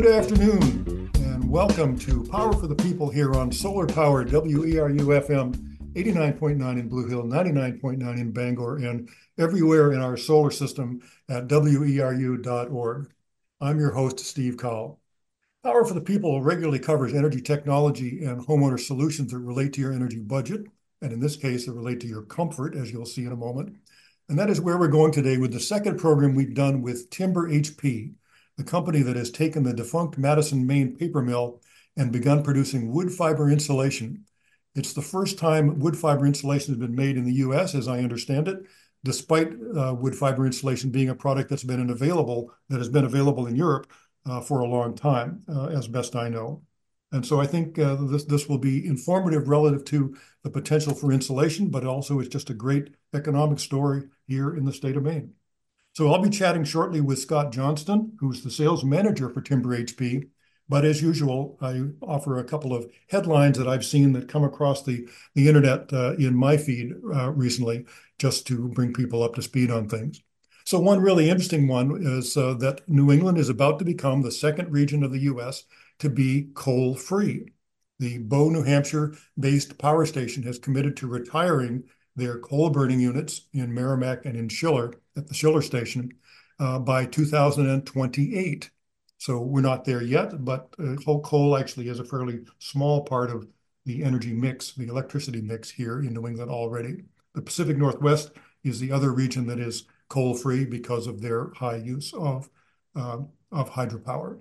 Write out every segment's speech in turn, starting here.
Good afternoon, and welcome to Power for the People here on Solar Power WERU FM 89.9 in Blue Hill, 99.9 in Bangor, and everywhere in our solar system at weru.org. I'm your host, Steve Cowell. Power for the People regularly covers energy technology and homeowner solutions that relate to your energy budget, and in this case, that relate to your comfort, as you'll see in a moment. And that is where we're going today with the second program we've done with Timber HP, the company that has taken the defunct Madison, Maine paper mill and begun producing wood fiber insulation. It's the first time wood fiber insulation has been made in the US, as I understand it, despite wood fiber insulation being a product that has been available in Europe for a long time, as best I know. And so I think this will be informative relative to the potential for insulation, but also it's just a great economic story here in the state of Maine. So I'll be chatting shortly with Scott Johnston, who's the sales manager for Timber HP. But as usual, I offer a couple of headlines that I've seen that come across the internet in my feed recently, just to bring people up to speed on things. So one really interesting one is that New England is about to become the second region of the U.S. to be coal-free. The Bow, New Hampshire-based power station has committed to retiring their coal-burning units in Merrimack and in Schiller, at the Schiller station, by 2028. So we're not there yet, but coal actually is a fairly small part of the energy mix, the electricity mix here in New England already. The Pacific Northwest is the other region that is coal-free because of their high use of hydropower.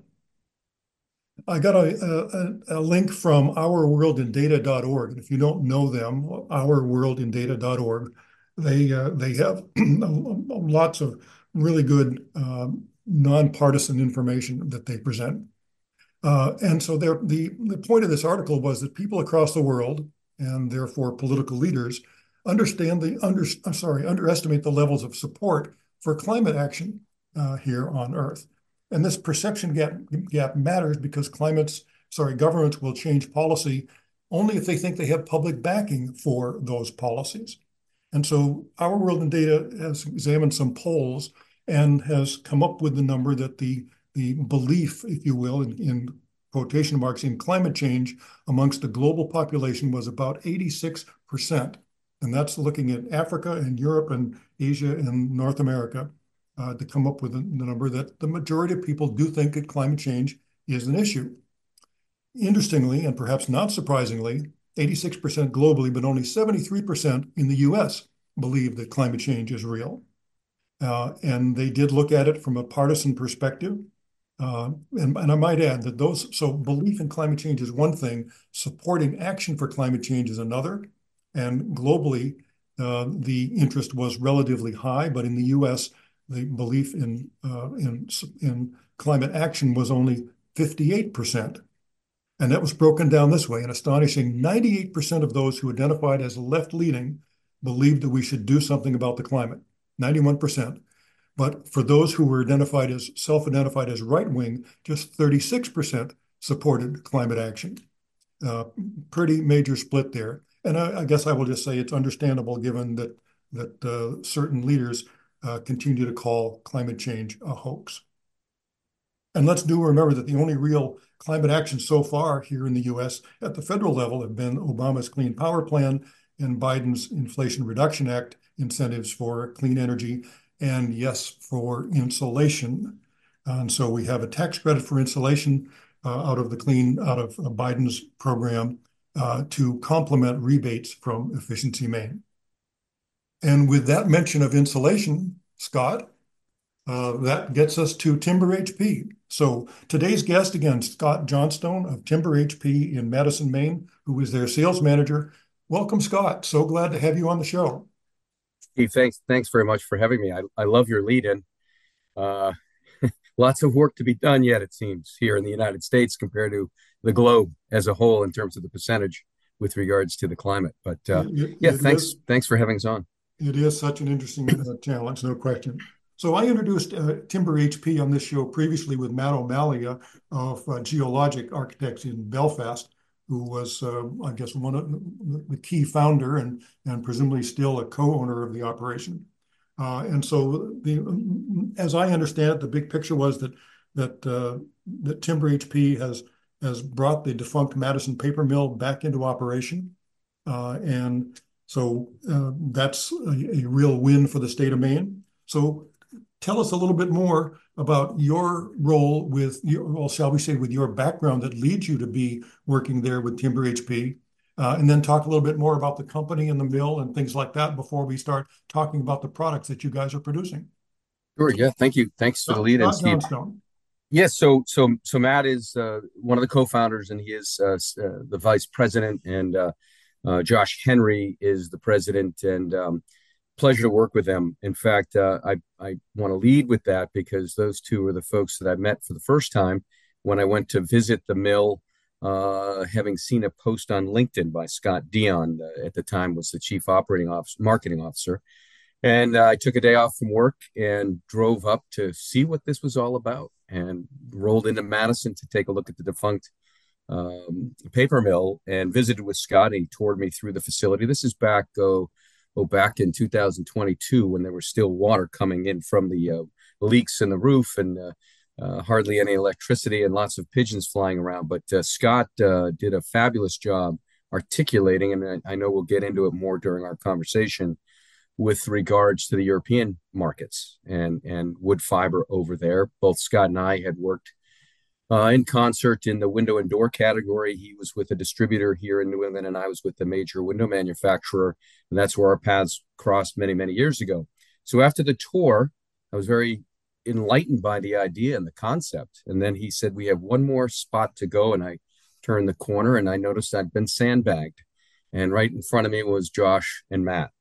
I got a link from ourworldindata.org. And if you don't know them, ourworldindata.org, they have lots of really good nonpartisan information that they present. And so the point of this article was that people across the world, and therefore political leaders, underestimate the levels of support for climate action here on Earth. And this perception gap matters because governments will change policy only if they think they have public backing for those policies. And so Our World in Data has examined some polls and has come up with the number that the belief, if you will, in quotation marks, in climate change amongst the global population was about 86%. And that's looking at Africa and Europe and Asia and North America. To come up with the number that the majority of people do think that climate change is an issue. Interestingly, and perhaps not surprisingly, 86% globally, but only 73% in the US believe that climate change is real. And they did look at it from a partisan perspective. And I might add that so belief in climate change is one thing, supporting action for climate change is another. And globally, the interest was relatively high, but in the US, the belief in climate action was only 58%. And that was broken down this way. An astonishing 98% of those who identified as left-leaning believed that we should do something about the climate, 91%. But for those who were self-identified as right-wing, just 36% supported climate action. Pretty major split there. And I guess I will just say it's understandable given that certain leaders continue to call climate change a hoax. And let's remember that the only real climate action so far here in the US at the federal level have been Obama's Clean Power Plan and Biden's Inflation Reduction Act incentives for clean energy and, yes, for insulation. And so we have a tax credit for insulation out of Biden's program to complement rebates from Efficiency Maine. And with that mention of insulation, Scott, that gets us to Timber HP. So today's guest, again, Scott Johnstone of Timber HP in Madison, Maine, who is their sales manager. Welcome, Scott. So glad to have you on the show. Steve, thanks very much for having me. I love your lead-in. Lots of work to be done yet, it seems, here in the United States compared to the globe as a whole in terms of the percentage with regards to the climate. But thanks for having us on. It is such an interesting challenge, no question. So I introduced Timber HP on this show previously with Matt O'Malley of Geologic Architects in Belfast, who was, I guess, one of the key founder and presumably still a co-owner of the operation. And so, as I understand it, the big picture was that that Timber HP has brought the defunct Madison paper mill back into operation, and so that's a real win for the state of Maine. So tell us a little bit more about your role with your, well, shall we say, with your background that leads you to be working there with Timber HP, and then talk a little bit more about the company and the mill and things like that before we start talking about the products that you guys are producing. Sure. Yeah. Thank you. Thanks for the lead in, Scott Steve. Johnstone. Yes. So Matt is one of the co-founders, and he is the vice president, and Josh Henry is the president. And pleasure to work with them. In fact, I want to lead with that because those two are the folks that I met for the first time when I went to visit the mill, having seen a post on LinkedIn by Scott Dion, at the time was the chief marketing officer. And I took a day off from work and drove up to see what this was all about, and rolled into Madison to take a look at the defunct paper mill, and visited with Scott. He toured me through the facility. This is back in 2022, when there was still water coming in from the leaks in the roof, and hardly any electricity and lots of pigeons flying around. But Scott did a fabulous job articulating, and I know we'll get into it more during our conversation, with regards to the European markets and wood fiber over there. Both Scott and I had worked in concert in the window and door category. He was with a distributor here in New England, and I was with the major window manufacturer. And that's where our paths crossed many, many years ago. So after the tour, I was very enlightened by the idea and the concept. And then he said, we have one more spot to go. And I turned the corner and I noticed I'd been sandbagged. And right in front of me was Josh and Matt,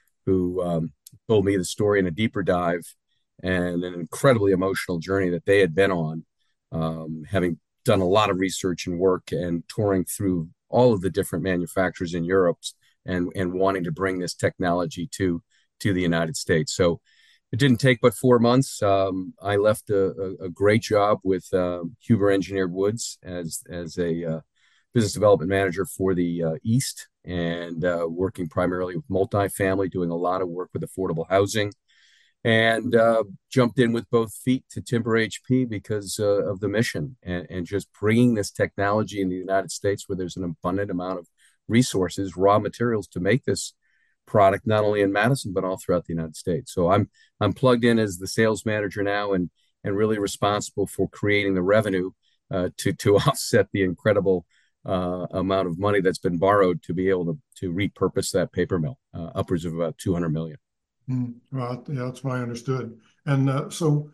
who told me the story in a deeper dive and an incredibly emotional journey that they had been on, having done a lot of research and work and touring through all of the different manufacturers in Europe, and wanting to bring this technology to the United States. So it didn't take but 4 months. I left a great job with Huber Engineered Woods as a business development manager for the East, and working primarily with multifamily, doing a lot of work with affordable housing, and jumped in with both feet to Timber HP because of the mission, and just bringing this technology in the United States, where there's an abundant amount of resources, raw materials to make this product, not only in Madison, but all throughout the United States. So I'm plugged in as the sales manager now, and really responsible for creating the revenue to offset the incredible amount of money that's been borrowed to be able to repurpose that paper mill, upwards of about 200 million. Well, yeah, that's what I understood. And so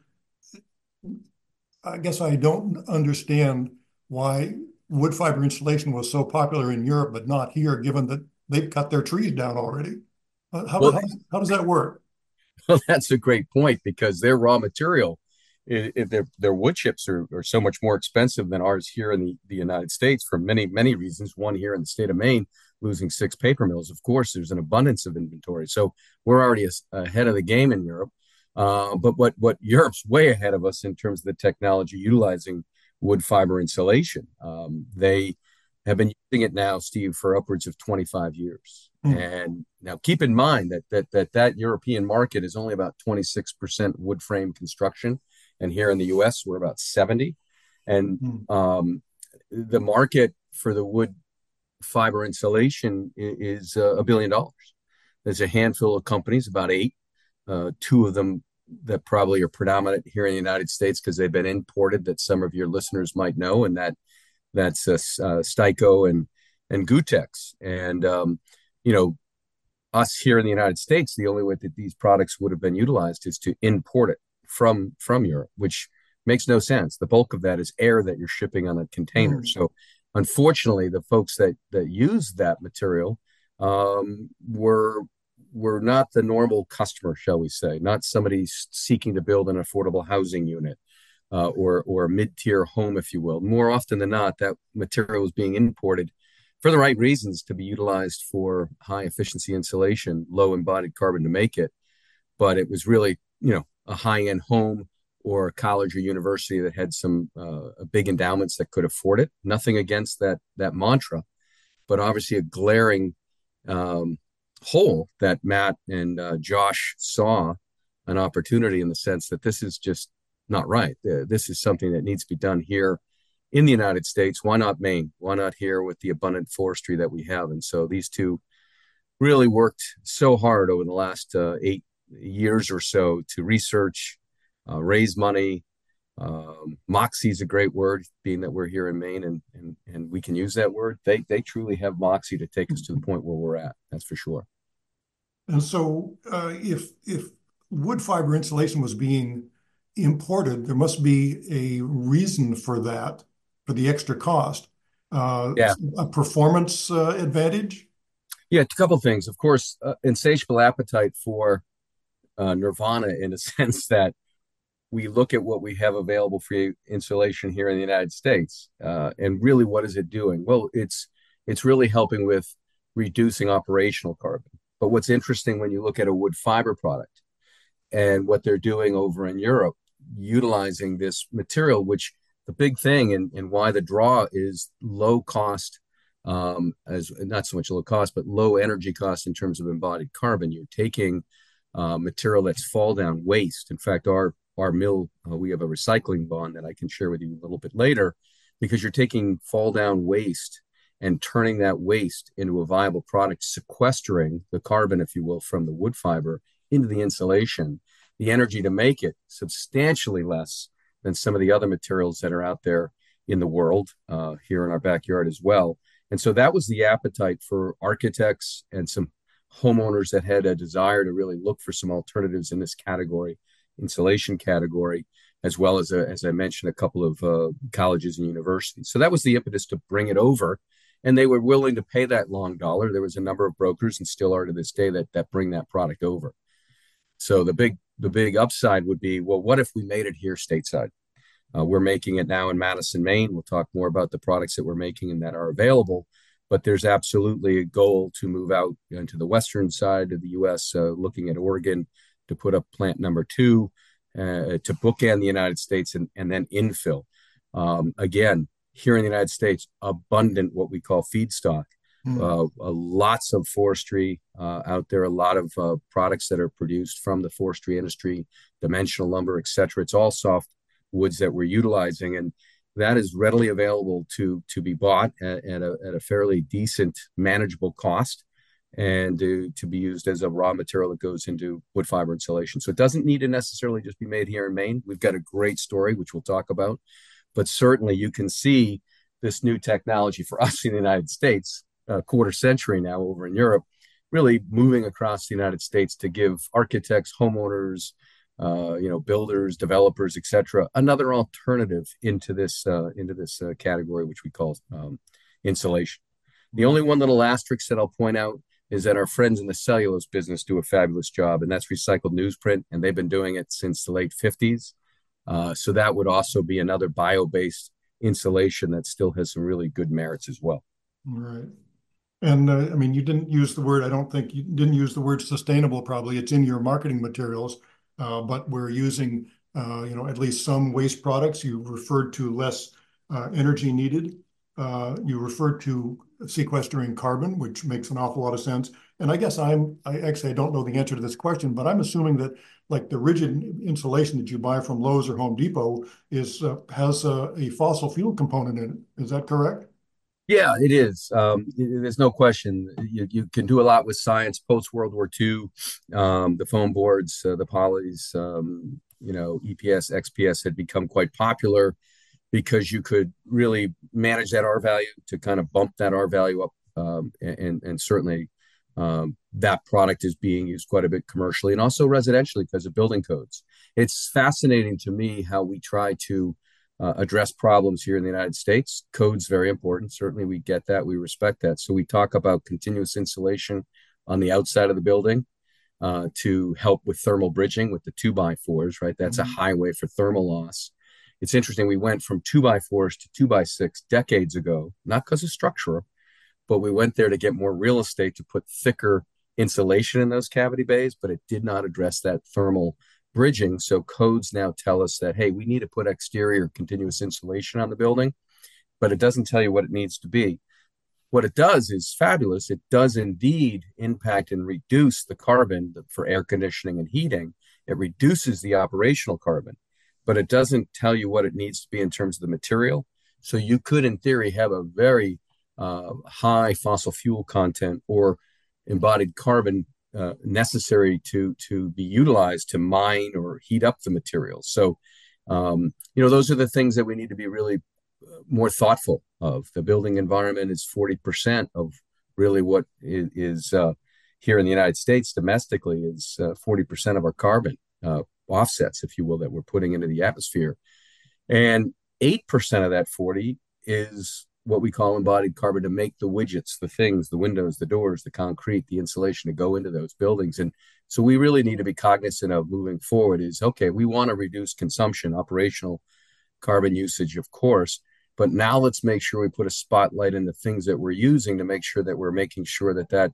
I guess I don't understand why wood fiber insulation was so popular in Europe, but not here, given that they've cut their trees down already. How does that work? Well, that's a great point, because their raw material, if their wood chips are so much more expensive than ours here in the United States, for many, many reasons. One, here in the state of Maine, losing 6 paper mills, of course, there's an abundance of inventory. So we're already ahead of the game in Europe. But what Europe's way ahead of us in terms of the technology utilizing wood fiber insulation. They have been using it now, Steve, for upwards of 25 years. And now keep in mind that European market is only about 26% wood frame construction. And here in the US, we're about 70. And the market for the wood fiber insulation is $1 billion. There's a handful of companies, about 8, 2 of them that probably are predominant here in the United States because they've been imported, that some of your listeners might know, and that's Steico and Gutex. And us here in the United States, the only way that these products would have been utilized is to import it from Europe, which makes no sense. The bulk of that is air that you're shipping on a container. So unfortunately, the folks that use that material were not the normal customer, shall we say, not somebody seeking to build an affordable housing unit or a mid-tier home, if you will. More often than not, that material is being imported for the right reasons, to be utilized for high efficiency insulation, low embodied carbon to make it. But it was really, a high-end home or a college or university that had some big endowments that could afford it. Nothing against that mantra, but obviously a glaring hole that Matt and Josh saw an opportunity, in the sense that this is just not right. This is something that needs to be done here in the United States. Why not Maine? Why not here with the abundant forestry that we have? And so these two really worked so hard over the last 8 years or so to research, raise money. Moxie is a great word, being that we're here in Maine and we can use that word. They truly have moxie to take us to the point where we're at. That's for sure. And so, if wood fiber insulation was being imported, there must be a reason for that, for the extra cost. Yeah, A performance advantage. yeah. A couple of things. Of course, insatiable appetite for nirvana in a sense that we look at what we have available for insulation here in the United States, and really, what is it doing? Well, it's really helping with reducing operational carbon. But what's interesting when you look at a wood fiber product and what they're doing over in Europe, utilizing this material, which the big thing and why the draw is low cost, as not so much low cost, but low energy cost in terms of embodied carbon. You're taking material that's fall down waste. In fact, our mill, we have a recycling bond that I can share with you a little bit later, because you're taking fall down waste and turning that waste into a viable product, sequestering the carbon, if you will, from the wood fiber into the insulation. The energy to make it substantially less than some of the other materials that are out there in the world, here in our backyard as well. And so that was the appetite for architects and some homeowners that had a desire to really look for some alternatives in this category, insulation category, as well as I mentioned, a couple of colleges and universities. So that was the impetus to bring it over, and they were willing to pay that long dollar. There was a number of brokers, and still are to this day, that bring that product over. So the big upside would be, well, what if we made it here stateside? We're making it now in Madison, Maine. We'll talk more about the products that we're making and that are available. But there's absolutely a goal to move out into the western side of the U.S., looking at Oregon to put up plant number 2, to bookend the United States and then infill. Again, here in the United States, abundant what we call feedstock. Lots of forestry out there, a lot of products that are produced from the forestry industry, dimensional lumber, etc. It's all soft woods that we're utilizing, and that is readily available to be bought at a fairly decent, manageable cost, and to be used as a raw material that goes into wood fiber insulation. So it doesn't need to necessarily just be made here in Maine. We've got a great story, which we'll talk about, but certainly you can see this new technology for us in the United States, a quarter century now over in Europe, really moving across the United States to give architects, homeowners, builders, developers, etc., another alternative into this category, which we call insulation. The only one little asterisk that I'll point out is that our friends in the cellulose business do a fabulous job, and that's recycled newsprint, and they've been doing it since the late 50s. So that would also be another bio-based insulation that still has some really good merits as well. Right. And I mean, you didn't use the word, I don't think you didn't use the word sustainable, probably. It's in your marketing materials, but we're using, at least some waste products. You referred to less energy needed. You referred to sequestering carbon, which makes an awful lot of sense. And I guess I actually, I don't know the answer to this question, but I'm assuming that like the rigid insulation that you buy from Lowe's or Home Depot has a fossil fuel component in it. Is that correct? Yeah, it is. There's no question. You can do a lot with science post World War II. The foam boards, the polys, EPS, XPS had become quite popular because you could really manage that R value to kind of bump that R value up. And certainly that product is being used quite a bit commercially and also residentially because of building codes. It's fascinating to me how we try to address problems here in the United States. Code's very important. Certainly we get that. We respect that. So we talk about continuous insulation on the outside of the building to help with thermal bridging with the 2x4s, right? That's a highway for thermal loss. It's interesting. We went from 2x4s to 2x6 decades ago, not because of structure, but we went there to get more real estate to put thicker insulation in those cavity bays, but it did not address that thermal bridging. So codes now tell us that, hey, we need to put exterior continuous insulation on the building, but it doesn't tell you what it needs to be. What it does is fabulous. It does indeed impact and reduce the carbon for air conditioning and heating. It reduces the operational carbon, but it doesn't tell you what it needs to be in terms of the material. So you could, in theory, have a very high fossil fuel content or embodied carbon necessary to be utilized to mine or heat up the materials. So, those are the things that we need to be really more thoughtful of. The building environment is 40% of really what is here in the United States domestically is 40% of our carbon offsets, if you will, that we're putting into the atmosphere. And 8% of that 40 is what we call embodied carbon to make the widgets, the things, the windows, the doors, the concrete, the insulation to go into those buildings. And so we really need to be cognizant of moving forward is, okay, we want to reduce consumption, operational carbon usage, of course, but now let's make sure we put a spotlight in the things that we're using to make sure that we're making sure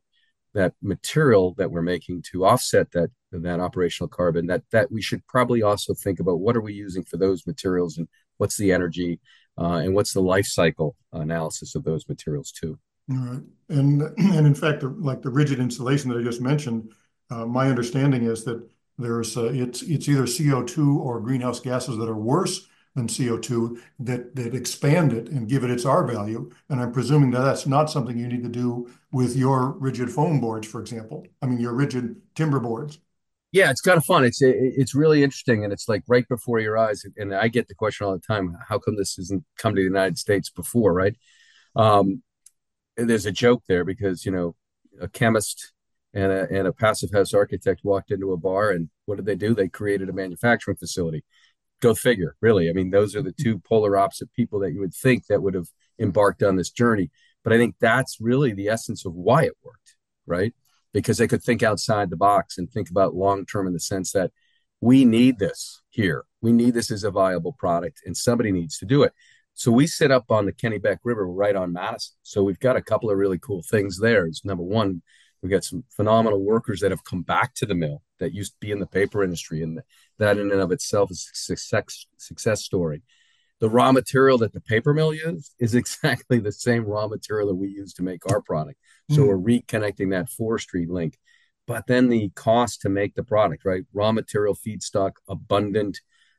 that material that we're making to offset that operational carbon, that we should probably also think about what are we using for those materials and what's the energy and what's the life cycle analysis of those materials too. All right. And in fact, like the rigid insulation that I just mentioned, my understanding is that there's it's either CO2 or greenhouse gases that are worse than CO2 that expand it and give it its R value. And I'm presuming that that's not something you need to do with your rigid foam boards, for example. I mean, your rigid timber boards. Yeah, it's kind of fun. It's really interesting, and it's like right before your eyes. And I get the question all the time: how come this hasn't come to the United States before, right? Um, and there's a joke there because a chemist and a passive house architect walked into a bar, and what did they do? They created a manufacturing facility. Go figure, really. I mean, those are the two polar opposite people that you would think that would have embarked on this journey. But I think that's really the essence of why it worked, right? Because they could think outside the box and think about long term in the sense that we need this here. We need this as a viable product, and somebody needs to do it. So we sit up on the Kennebec River right on Madison. So we've got a couple of really cool things there. Is number one, we've got some phenomenal workers that have come back to the mill that used to be in the paper industry, and that in and of itself is a success story. The raw material that the paper mill used is exactly the same raw material that we use to make our product. So we're reconnecting that forestry link. But then the cost to make the product, right? Raw material, feedstock, abundant,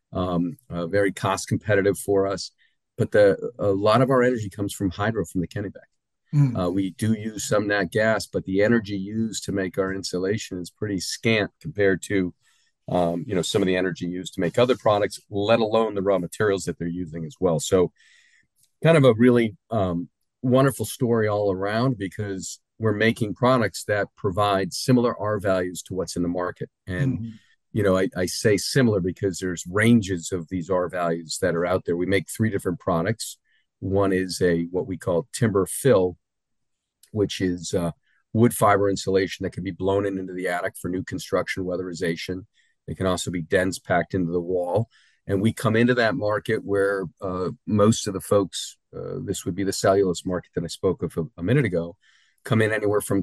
very cost competitive for us. But a lot of our energy comes from hydro from the Kennebec. We do use some nat gas, but the energy used to make our insulation is pretty scant compared to some of the energy used to make other products, let alone the raw materials that they're using as well. So kind of a really wonderful story all around because we're making products that provide similar R values to what's in the market. And, I say similar because there's ranges of these R values that are out there. We make 3 different products. One is what we call timber fill, which is wood fiber insulation that can be blown into the attic for new construction, weatherization. It can also be dense packed into the wall. And we come into that market where most of the folks, this would be the cellulose market that I spoke of a minute ago, come in anywhere from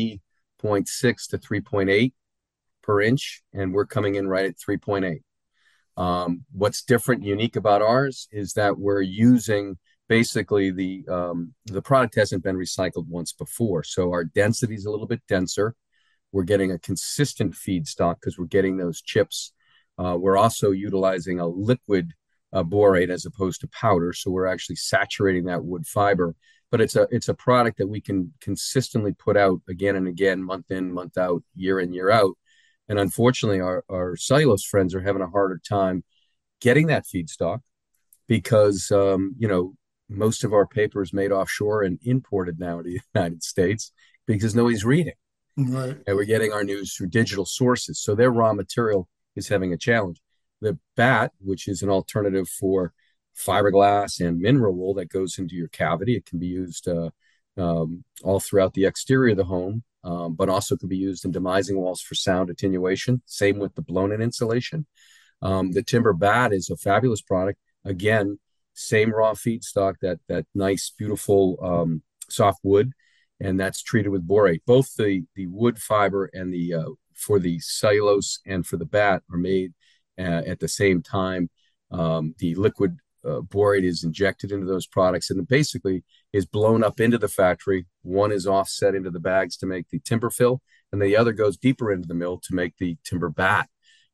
3.6 to 3.8 per inch. And we're coming in right at 3.8. What's different and unique about ours is that we're using basically the product hasn't been recycled once before. So our density is a little bit denser. We're getting a consistent feedstock because we're getting those chips. We're also utilizing a liquid borate as opposed to powder. So we're actually saturating that wood fiber. But it's a product that we can consistently put out again and again, month in, month out, year in, year out. And unfortunately, our cellulose friends are having a harder time getting that feedstock because, most of our paper is made offshore and imported now to the United States because nobody's reading. Right. And we're getting our news through digital sources. So their raw material is having a challenge. The bat, which is an alternative for fiberglass and mineral wool that goes into your cavity, it can be used all throughout the exterior of the home, but also can be used in demising walls for sound attenuation. Same with the blown-in insulation. The timber bat is a fabulous product. Again, same raw feedstock, that nice, beautiful soft wood, and that's treated with borate. Both the wood fiber and the for the cellulose and for the bat are made at the same time. The liquid borate is injected into those products and then basically is blown up into the factory. One is offset into the bags to make the timber fill, and the other goes deeper into the mill to make the timber bat.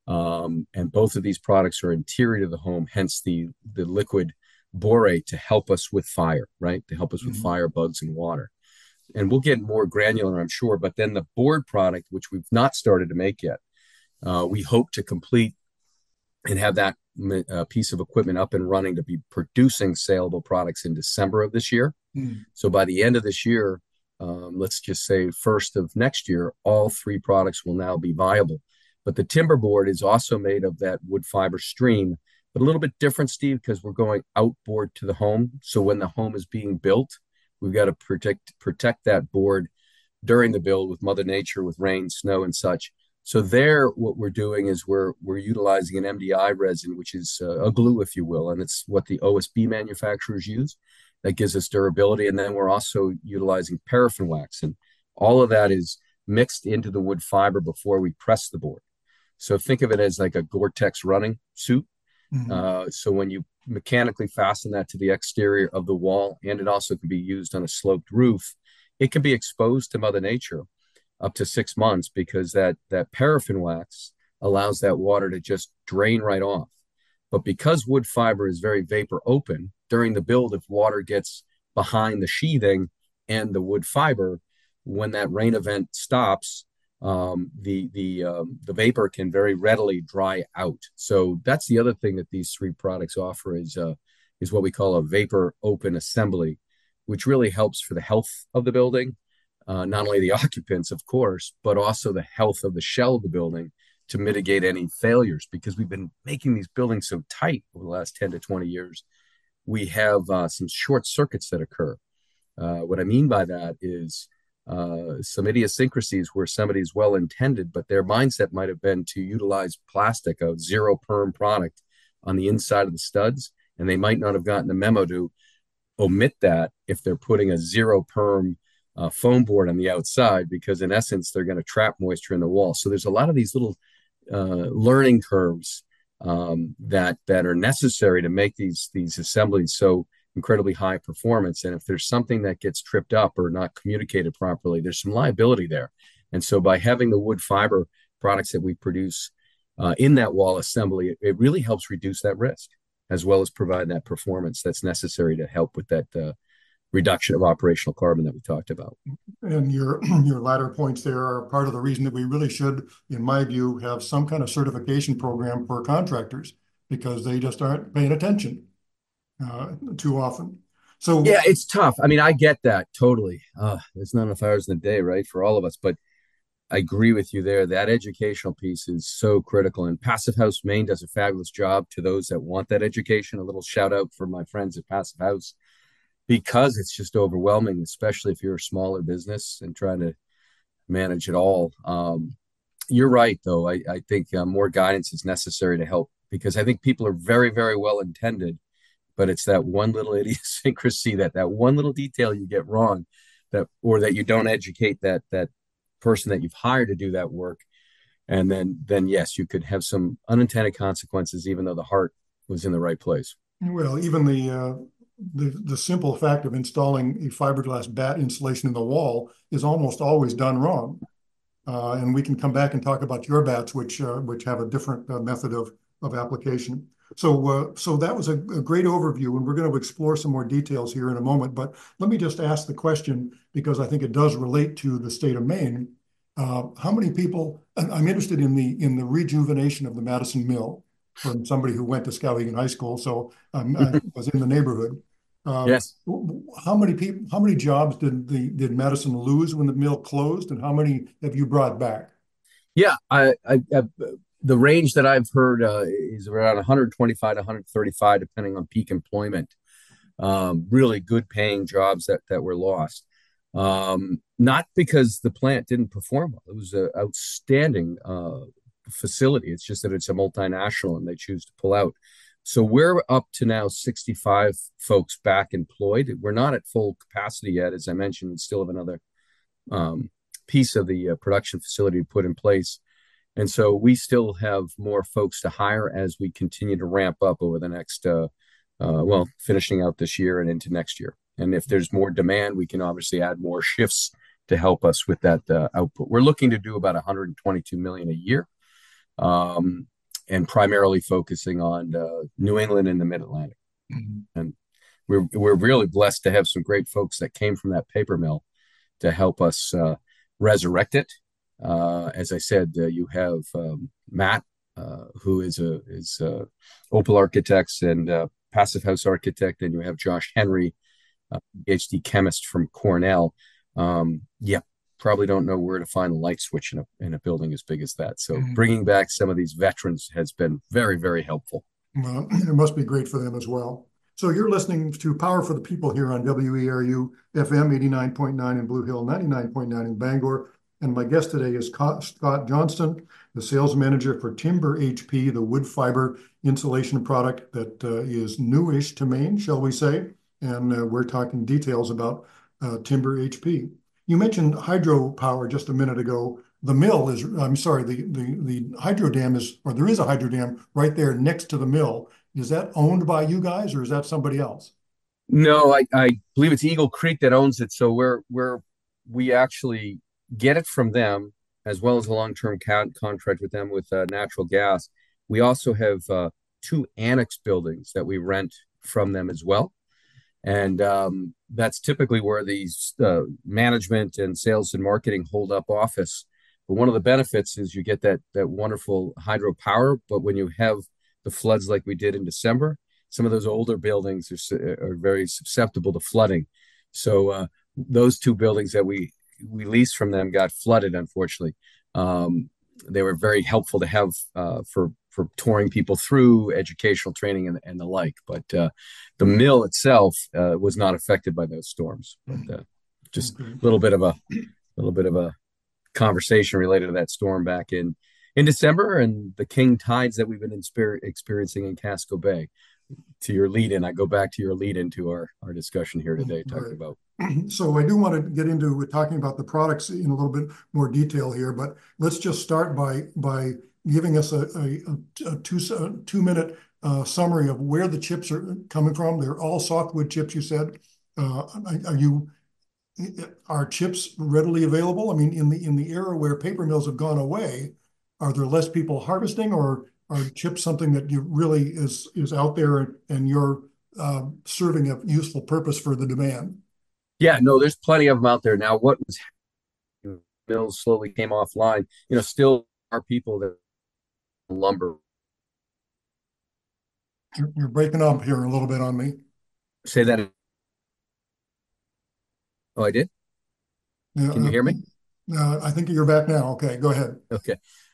And both of these products are interior to the home, hence the liquid borate to help us with fire, right? To help us with Mhm. fire, bugs, and water. And we'll get more granular, I'm sure. But then the board product, which we've not started to make yet, we hope to complete and have that piece of equipment up and running to be producing saleable products in December of this year. Mm. So by the end of this year, let's just say first of next year, all three products will now be viable. But the timber board is also made of that wood fiber stream, but a little bit different, Steve, because we're going outboard to the home. So when the home is being built, we've got to protect that board during the build with Mother Nature, with rain, snow, and such. So there, what we're doing is we're utilizing an MDI resin, which is a glue, if you will, and it's what the OSB manufacturers use. That gives us durability, and then we're also utilizing paraffin wax, and all of that is mixed into the wood fiber before we press the board. So think of it as like a Gore-Tex running suit. Mhm. So when you mechanically fasten that to the exterior of the wall, and it also can be used on a sloped roof, it can be exposed to Mother Nature up to 6 months because that paraffin wax allows that water to just drain right off. But because wood fiber is very vapor open during the build, if water gets behind the sheathing and the wood fiber, when that rain event stops, the vapor can very readily dry out. So that's the other thing that these three products offer is what we call a vapor open assembly, which really helps for the health of the building, not only the occupants, of course, but also the health of the shell of the building to mitigate any failures. Because we've been making these buildings so tight over the last 10 to 20 years, we have some short circuits that occur. What I mean by that is some idiosyncrasies where somebody's well intended, but their mindset might have been to utilize plastic, a zero perm product on the inside of the studs, and they might not have gotten the memo to omit that if they're putting a zero perm foam board on the outside, because in essence they're going to trap moisture in the wall. So there's a lot of these little learning curves that are necessary to make these assemblies so incredibly high performance. And if there's something that gets tripped up or not communicated properly, there's some liability there. And so by having the wood fiber products that we produce in that wall assembly, it really helps reduce that risk as well as provide that performance that's necessary to help with that reduction of operational carbon that we talked about. And your your latter points there are part of the reason that we really should, in my view, have some kind of certification program for contractors because they just aren't paying attention too often. Yeah, So it's tough. I mean, I get that totally. There's not enough hours in the day, right, for all of us. But I agree with you there. That educational piece is so critical. And Passive House Maine does a fabulous job to those that want that education. A little shout out for my friends at Passive House because it's just overwhelming, especially if you're a smaller business and trying to manage it all. You're right, though. I think more guidance is necessary to help because I think people are very, very well intended, but it's that one little idiosyncrasy, that one little detail you get wrong, that or that you don't educate that person that you've hired to do that work, and then yes, you could have some unintended consequences, even though the heart was in the right place. well, even the simple fact of installing a fiberglass bat insulation in the wall is almost always done wrong. And we can come back and talk about your bats, which have a different method of application. So that was a great overview, and we're going to explore some more details here in a moment. But let me just ask the question because I think it does relate to the state of Maine. How many people? I'm interested in the rejuvenation of the Madison Mill from somebody who went to Skowhegan High School, so I was in the neighborhood. Um, Yes. how many people, how many jobs did Madison lose when the mill closed, and how many have you brought back? Yeah, the range that I've heard is around 125 to 135, depending on peak employment. Really good paying jobs that were lost. Not because the plant didn't perform well. It was an outstanding facility. It's just that it's a multinational and they choose to pull out. So we're up to now 65 folks back employed. We're not at full capacity yet. As I mentioned, we still have another um, piece of the production facility to put in place. And so we still have more folks to hire as we continue to ramp up over the next, well, finishing out this year and into next year. And if there's more demand, we can obviously add more shifts to help us with that output. We're looking to do about 122 million a year. and primarily focusing on New England and the Mid Atlantic. Mhm. And we're really blessed to have some great folks that came from that paper mill to help us resurrect it. As I said, you have Matt, who is Opal Architects and Passive House architect, and you have Josh Henry, PhD chemist from Cornell. Yeah, probably don't know where to find a light switch in a building as big as that. So Mhm. bringing back some of these veterans has been very, very helpful. Well, it must be great for them as well. So you're listening to Power for the People here on WERU FM 89.9 in Blue Hill, 99.9 in Bangor. And my guest today is Scott Johnston, the sales manager for Timber HP, the wood fiber insulation product that is newish to Maine, shall we say. And we're talking details about Timber HP. You mentioned hydropower just a minute ago. The mill is, I'm sorry, the hydro dam is, or there is a hydro dam right there next to the mill. Is that owned by you guys or is that somebody else? No, I believe it's Eagle Creek that owns it. So we actually get it from them as well as a long-term contract with them with natural gas. We also have two annex buildings that we rent from them as well. And that's typically where these management and sales and marketing hold up office. But one of the benefits is you get that wonderful hydropower. But when you have the floods like we did in December, some of those older buildings are very susceptible to flooding. So those two buildings that we leased from them got flooded, unfortunately. They were very helpful to have for touring people through educational training and the like. But the mill itself was not affected by those storms. But just Okay. a little bit of a conversation related to that storm back in December and the king tides that we've been experiencing in Casco Bay. To your lead in, I go back to your lead into our discussion here today, talking Right. about. So I do want to get into talking about the products in a little bit more detail here, but let's just start by giving us a 2 minute summary of where the chips are coming from. They're all softwood chips, you said. Are you are chips readily available? I mean, in the era where paper mills have gone away, are there less people harvesting, or are chips something that you really is out there and you're serving a useful purpose for the demand? Yeah, no, there's plenty of them out there now. What was mills slowly came offline. Still are people that lumber. You're breaking up here a little bit on me. Say that. Oh, I did. Yeah, Can you hear me? I think you're back now. Okay, go ahead. Okay.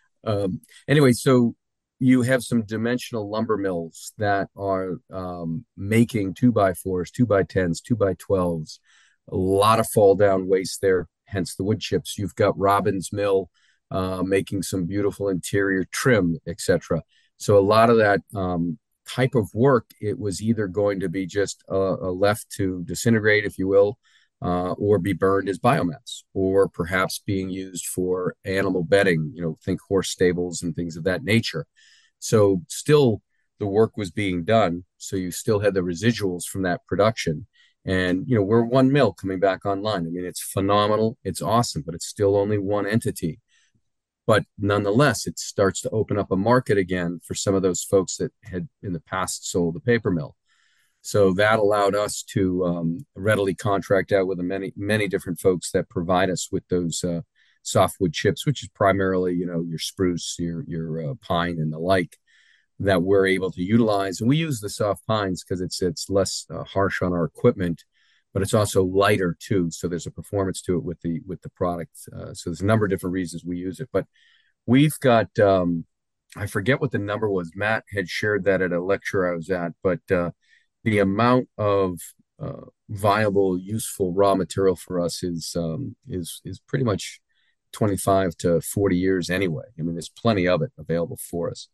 Anyway, so you have some dimensional lumber mills that are making 2x4s, 2x10s, 2x12s, a lot of fall down waste there, hence the wood chips. You've got Robbins Mill making some beautiful interior trim, etc. So a lot of that type of work, it was either going to be just left to disintegrate, if you will, or be burned as biomass, or perhaps being used for animal bedding, think horse stables and things of that nature. So still the work was being done. So you still had the residuals from that production. And, we're one mill coming back online. I mean, it's phenomenal. It's awesome, but it's still only one entity. But nonetheless, it starts to open up a market again for some of those folks that had in the past sold the paper mill. So that allowed us to readily contract out with many different folks that provide us with those softwood chips, which is primarily your spruce, your pine, and the like that we're able to utilize. And we use the soft pines because it's less harsh on our equipment, but it's also lighter too. So there's a performance to it with the product. So there's a number of different reasons we use it. But we've got I forget what the number was. Matt had shared that at a lecture I was at, but the amount of viable, useful raw material for us is pretty much 25 to 40 years anyway. I mean, there's plenty of it available for us.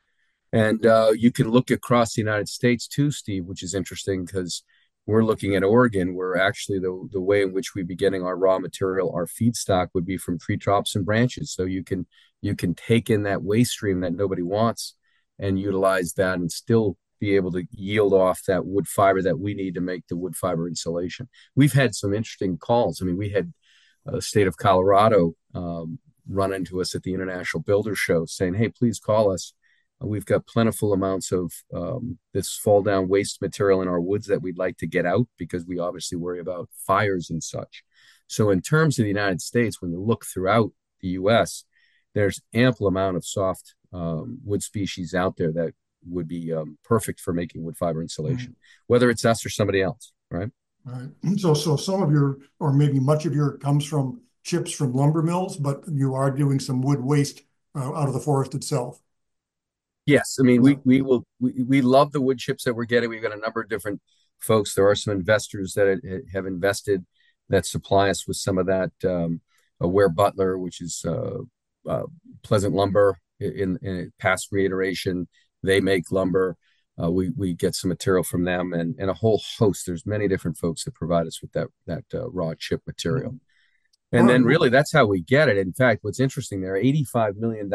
And you can look across the United States too, Steve, which is interesting because we're looking at Oregon, where actually the way in which we'd be getting our raw material, our feedstock would be from tree tops and branches. So you can take in that waste stream that nobody wants and utilize that and still be able to yield off that wood fiber that we need to make the wood fiber insulation. We've had some interesting calls. I mean, we had the state of Colorado run into us at the International Builder Show saying, hey, please call us. We've got plentiful amounts of this fall down waste material in our woods that we'd like to get out because we obviously worry about fires and such. So in terms of the United States, when you look throughout the U.S., there's ample amount of soft wood species out there that would be perfect for making wood fiber insulation, whether it's us or somebody else, right? Right. So some of your, or maybe much of your, comes from chips from lumber mills, but you are doing some wood waste out of the forest itself. Yes, I mean Yeah. we love the wood chips that we're getting. We've got a number of different folks. There are some investors that have invested that supply us with some of that. Ware Butler, which is uh, Pleasant Lumber in past reiteration, they make lumber. We get some material from them and a whole host. There's many different folks that provide us with that raw chip material. All And right. then really that's how we get it. In fact, what's interesting, there are $85 million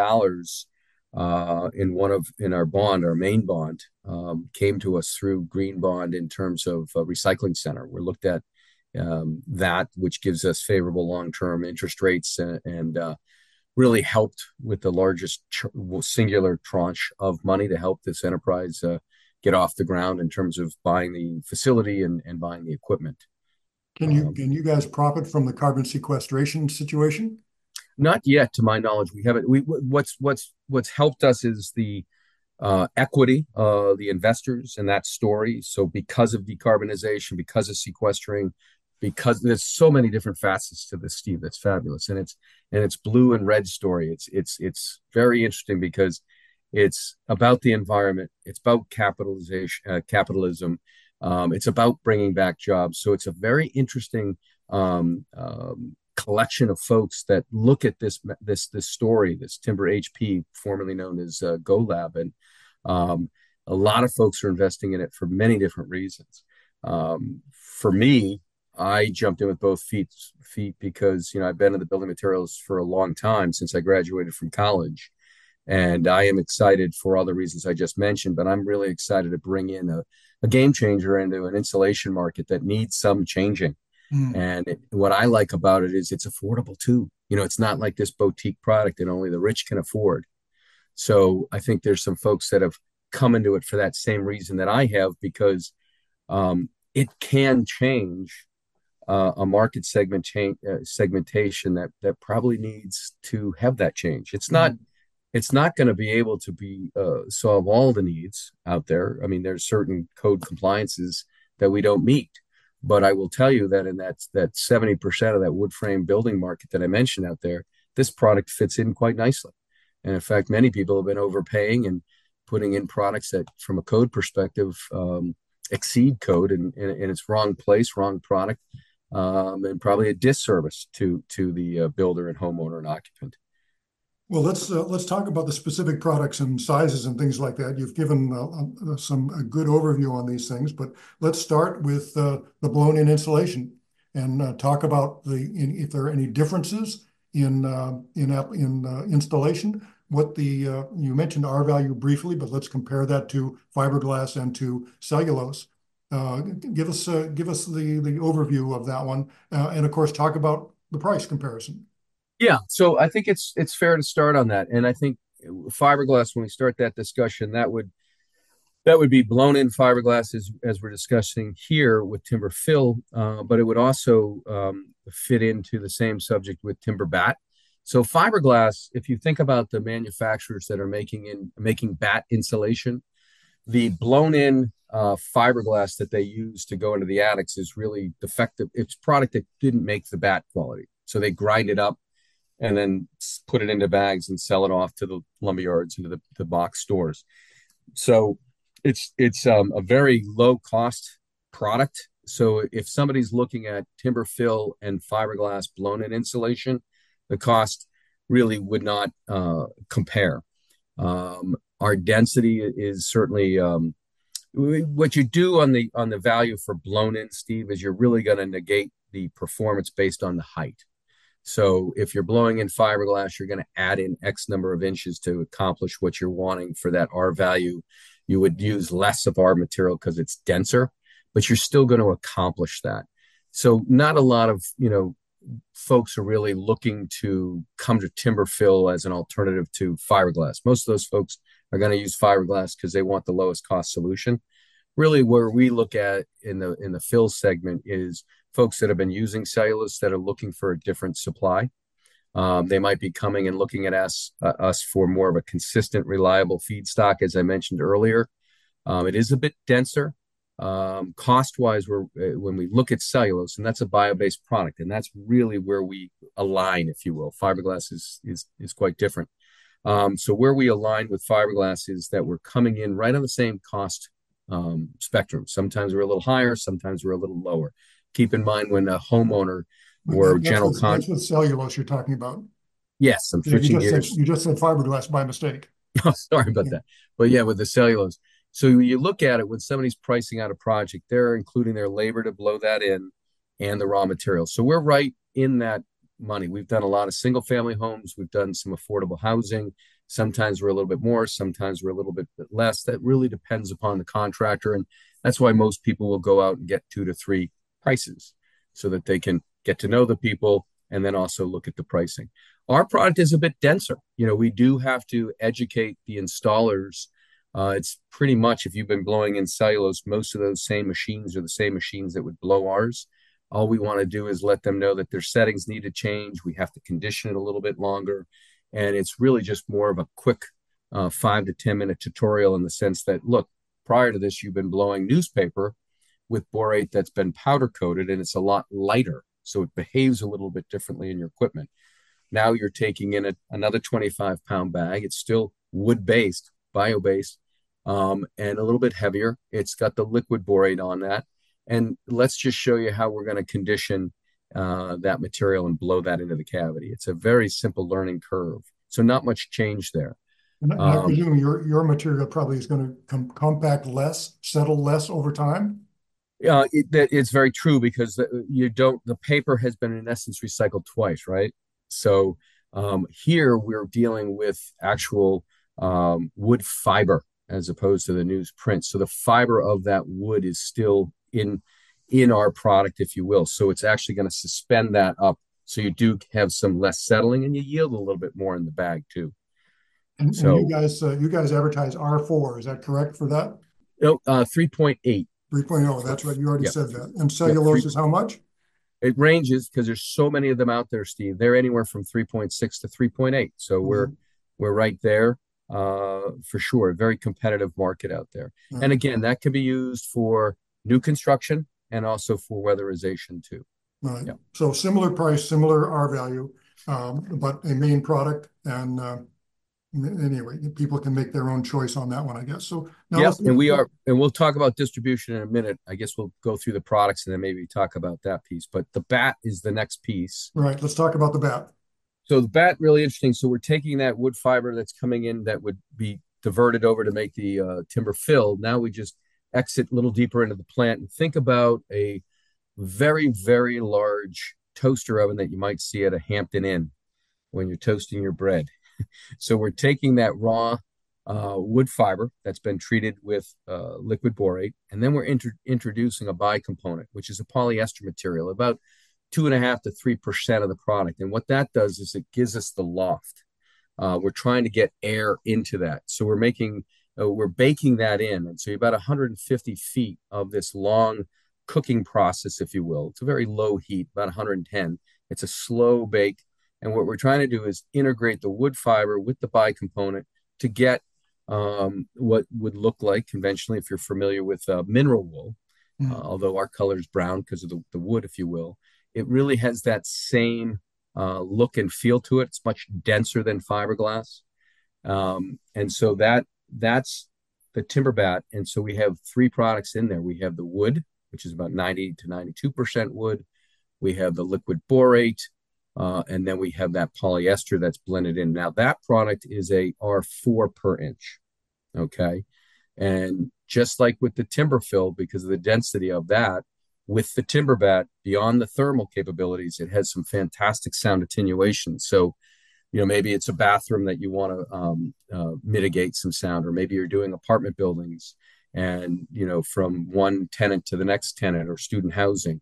in our bond, our main bond, came to us through Green Bond in terms of recycling center. We're looked at that, which gives us favorable long-term interest rates and really helped with the largest singular tranche of money to help this enterprise get off the ground in terms of buying the facility and buying the equipment. Can you guys profit from the carbon sequestration situation? Not yet, to my knowledge. We haven't. What's helped us is the equity, the investors in that story. So because of decarbonization, because of sequestering, because there's so many different facets to this, Steve, that's fabulous. And it's blue and red story. It's very interesting because it's about the environment. It's about capitalism. It's about bringing back jobs. So it's a very interesting collection of folks that look at this story, this Timber HP, formerly known as GoLab, and a lot of folks are investing in it for many different reasons. For me, I jumped in with both feet because I've been in the building materials for a long time since I graduated from college, and I am excited for all the reasons I just mentioned. But I'm really excited to bring in a game changer into an insulation market that needs some changing. And what I like about it is it's affordable too. It's not like this boutique product that only the rich can afford. So I think there's some folks that have come into it for that same reason that I have, because it can change a market segmentation that probably needs to have that change. It's not going to be able to be solve all the needs out there. I mean, there's certain code compliances that we don't meet. But I will tell you that in that 70% of that wood frame building market that I mentioned out there, this product fits in quite nicely. And in fact, many people have been overpaying and putting in products that, from a code perspective, exceed code, and it's wrong place, wrong product, and probably a disservice to the builder and homeowner and occupant. Well, let's talk about the specific products and sizes and things like that. You've given a good overview on these things, but let's start with the blown-in insulation and talk about if there are any differences in installation. You mentioned R value briefly, but let's compare that to fiberglass and to cellulose. Give us the overview of that one, and of course talk about the price comparison. Yeah, so I think it's fair to start on that, and I think fiberglass, when we start that discussion, that would be blown in fiberglass as we're discussing here with timber fill, but it would also fit into the same subject with timber batt. So fiberglass, if you think about the manufacturers that are making batt insulation, the blown in fiberglass that they use to go into the attics is really defective. It's product that didn't make the batt quality, so they grind it up and then put it into bags and sell it off to the lumberyards and to the box stores. So it's a very low cost product. So if somebody's looking at timber fill and fiberglass blown in insulation, the cost really would not compare. Our density is certainly what you do on the value for blown in, Steve, is you're really going to negate the performance based on the height. So if you're blowing in fiberglass, you're going to add in X number of inches to accomplish what you're wanting for that R value. You would use less of our material because it's denser, but you're still going to accomplish that. So not a lot of, folks are really looking to come to timber fill as an alternative to fiberglass. Most of those folks are going to use fiberglass because they want the lowest cost solution. Really, where we look at in the fill segment is folks that have been using cellulose that are looking for a different supply. They might be coming and looking at us for more of a consistent, reliable feedstock, as I mentioned earlier. It is a bit denser. Cost-wise, when we look at cellulose, and that's a bio-based product, and that's really where we align, if you will. Fiberglass is quite different. So where we align with fiberglass is that we're coming in right on the same cost spectrum. Sometimes we're a little higher, sometimes we're a little lower. Keep in mind when a homeowner or general That's with cellulose you're talking about. Yes, I'm switching gears. You just said fiberglass by mistake. Oh, sorry about that. But yeah, with the cellulose. So you look at it when somebody's pricing out a project, they're including their labor to blow that in and the raw materials. So we're right in that money. We've done a lot of single family homes. We've done some affordable housing. Sometimes we're a little bit more, sometimes we're a little bit less. That really depends upon the contractor. And that's why most people will go out and get 2 to 3 prices so that they can get to know the people and then also look at the pricing. Our product is a bit denser. We do have to educate the installers. It's pretty much, if you've been blowing in cellulose, most of those same machines are the same machines that would blow ours. All we want to do is let them know that their settings need to change. We have to condition it a little bit longer. And it's really just more of a quick 5 to 10 minute tutorial in the sense that, look, prior to this, you've been blowing newspaper with borate that's been powder coated, and it's a lot lighter. So it behaves a little bit differently in your equipment. Now you're taking in another 25-pound bag. It's still wood-based, bio-based, and a little bit heavier. It's got the liquid borate on that. And let's just show you how we're going to condition that material and blow that into the cavity. It's a very simple learning curve. So not much change there. And I presume your material probably is going to compact less, settle less over time? It's very true because the paper has been in essence recycled twice, right? So here we're dealing with actual wood fiber as opposed to the newsprint. So the fiber of that wood is still in our product, if you will. So it's actually going to suspend that up. So you do have some less settling and you yield a little bit more in the bag too. And you guys advertise R4, is that correct for that? No, 3.8. 3.0, that's right. You already said that. And cellulose is how much? It ranges because there's so many of them out there, Steve. They're anywhere from 3.6 to 3.8. So we're right there for sure. A very competitive market out there. Mm-hmm. And again, that can be used for new construction and also for weatherization too. Right. Yeah. So similar price, similar R value, but a main product. And anyway, people can make their own choice on that one, I guess. So now and we'll talk about distribution in a minute. I guess we'll go through the products and then maybe talk about that piece. But the bat is the next piece. Right. Let's talk about the bat. So the bat, really interesting. So we're taking that wood fiber that's coming in that would be diverted over to make the timber fill. Now we just exit a little deeper into the plant and think about a very, very large toaster oven that you might see at a Hampton Inn when you're toasting your bread. So we're taking that raw wood fiber that's been treated with liquid borate, and then we're introducing a bicomponent, which is a polyester material, about 2.5 to 3% of the product. And what that does is it gives us the loft. We're trying to get air into that. So we're baking that in. And so about 150 feet of this long cooking process, if you will. It's a very low heat, about 110. It's a slow bake. And what we're trying to do is integrate the wood fiber with the bicomponent to get what would look like conventionally, if you're familiar with mineral wool, although our color is brown because of the wood, if you will. It really has that same look and feel to it. It's much denser than fiberglass. And so that's the timber bat. And so we have 3 products in there. We have the wood, which is about 90 to 92% wood. We have the liquid borate. And then we have that polyester that's blended in. Now that product is a R4 per inch. Okay. And just like with the timber fill, because of the density of that, with the timber bat, beyond the thermal capabilities, it has some fantastic sound attenuation. So, maybe it's a bathroom that you want to mitigate some sound, or maybe you're doing apartment buildings and, from one tenant to the next tenant or student housing.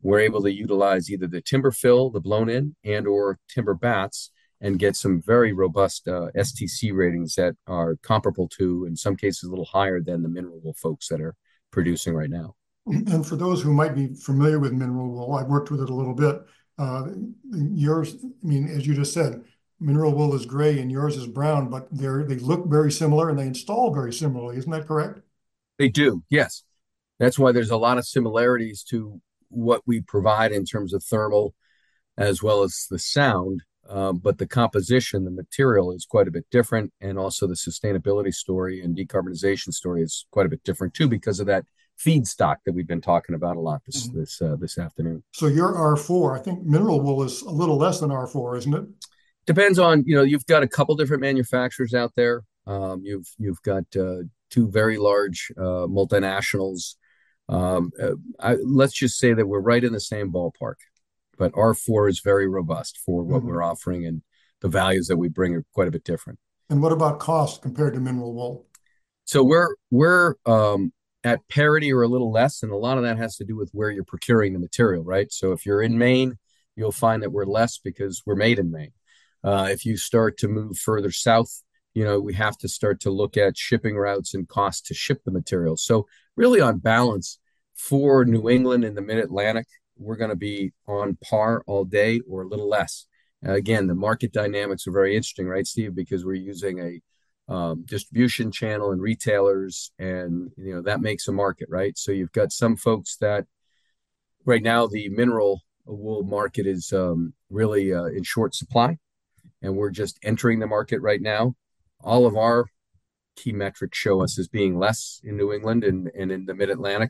we're able to utilize either the timber fill, the blown in, and or timber bats, and get some very robust STC ratings that are comparable to, in some cases, a little higher than the mineral wool folks that are producing right now. And for those who might be familiar with mineral wool, I've worked with it a little bit. Uh, yours, I mean, as you just said, mineral wool is gray and yours is brown, but they look very similar and they install very similarly. Isn't that correct? They do, yes. That's why there's a lot of similarities to what we provide in terms of thermal as well as the sound. But the composition, the material is quite a bit different. And also the sustainability story and decarbonization story is quite a bit different too, because of that feedstock that we've been talking about a lot this afternoon. So you're R4. I think mineral wool is a little less than R4, isn't it? Depends on, you've got a couple different manufacturers out there. You've got two very large multinationals. Let's just say that we're right in the same ballpark, but R4 is very robust for what we're offering, and the values that we bring are quite a bit different. And what about cost compared to mineral wool? So we're at parity or a little less, and a lot of that has to do with where you're procuring the material, right? So if you're in Maine, you'll find that we're less because we're made in Maine. If you start to move further south, we have to start to look at shipping routes and cost to ship the material. So really on balance for New England and the Mid-Atlantic, we're going to be on par all day or a little less. Again, the market dynamics are very interesting, right, Steve? Because we're using a distribution channel and retailers, and that makes a market, right? So you've got some folks that right now the mineral wool market is really in short supply, and we're just entering the market right now. All of our key metrics show us as being less in New England and in the Mid-Atlantic.